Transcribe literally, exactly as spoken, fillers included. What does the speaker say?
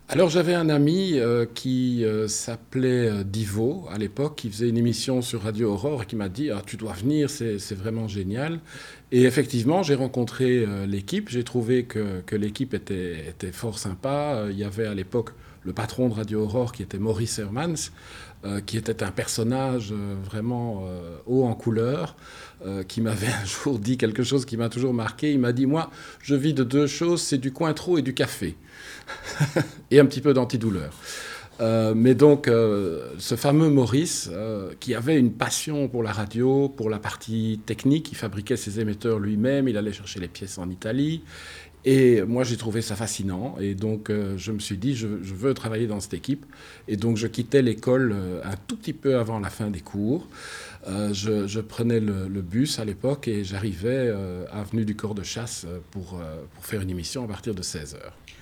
Alors j'avais un ami euh, qui euh, s'appelait euh, Divo à l'époque, qui faisait une émission sur Radio Aurore et qui m'a dit ah, tu dois venir, c'est, c'est vraiment génial. Et effectivement, j'ai rencontré euh, l'équipe, j'ai trouvé que, que l'équipe était, était fort sympa. Euh, Il y avait à l'époque le patron de Radio Aurore qui était Maurice Hermans, euh, qui était un personnage euh, vraiment euh, haut en couleur, euh, qui m'avait un jour dit quelque chose qui m'a toujours marqué. Il m'a dit moi, je vis de deux choses, c'est du Cointreau et du café et un petit peu d'antidouleur. Euh, mais donc, euh, ce fameux Maurice, euh, qui avait une passion pour la radio, pour la partie technique, il fabriquait ses émetteurs lui-même, il allait chercher les pièces en Italie. Et moi, j'ai trouvé ça fascinant. Et donc, euh, je me suis dit, je, je veux travailler dans cette équipe. Et donc, je quittais l'école euh, un tout petit peu avant la fin des cours. Euh, je, je prenais le, le bus à l'époque et j'arrivais euh, avenue du Corps de Chasse pour, euh, pour faire une émission à partir de seize heures.